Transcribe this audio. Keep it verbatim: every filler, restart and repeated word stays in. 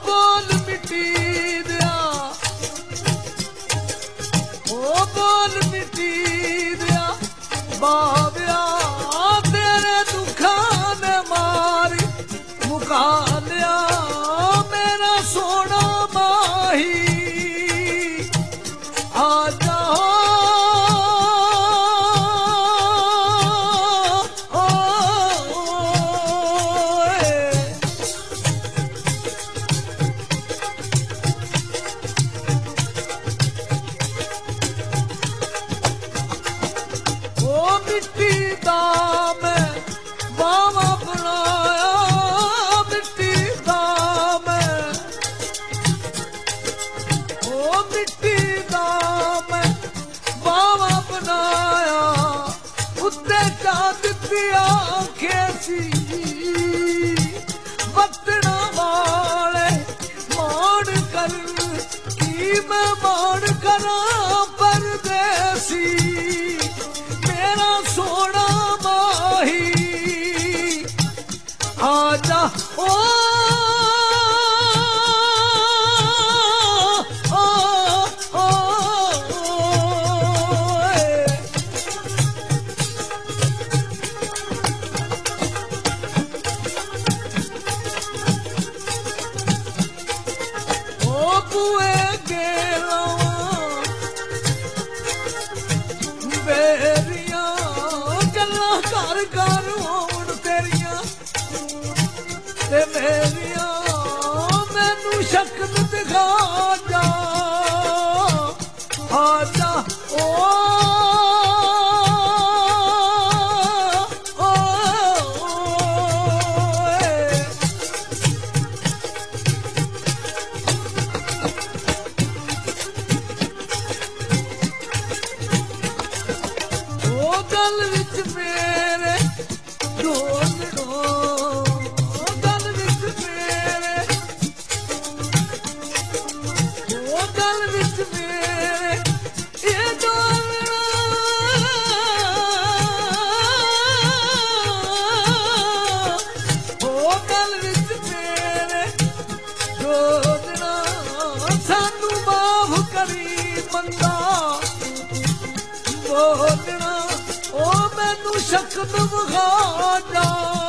बोल मिट्टी दिया, ओ बोल मिट्टी दिया बाबिया तेरे दुखा ने मारी मुका लिया मेरा सोना माही आ जाओ मिट्टी दा मैं बावा बनाया, मिट्टी दा मैं ओ मिट्टी दा मैं बावा बनाया उत्ते चा दित्ती आंखें सी बत्तना वाले माण कर की मैं माण करा परदेसी सोना माही आजा ओ ओ ओ ओ बुए गेला बेरिया घर घर होण तेरिया ते मेरिया मैनू शक्ल दिखा जा आ जा ओ गल विच मेरे ढोलड़ो गल विच मेरे ओ गल विच मेरे ये ढोलड़ा ओ गल विच मेरे ढोलड़ा सानू माफ करी बंदा बोलना ओ मैनू शक्ल विखा जा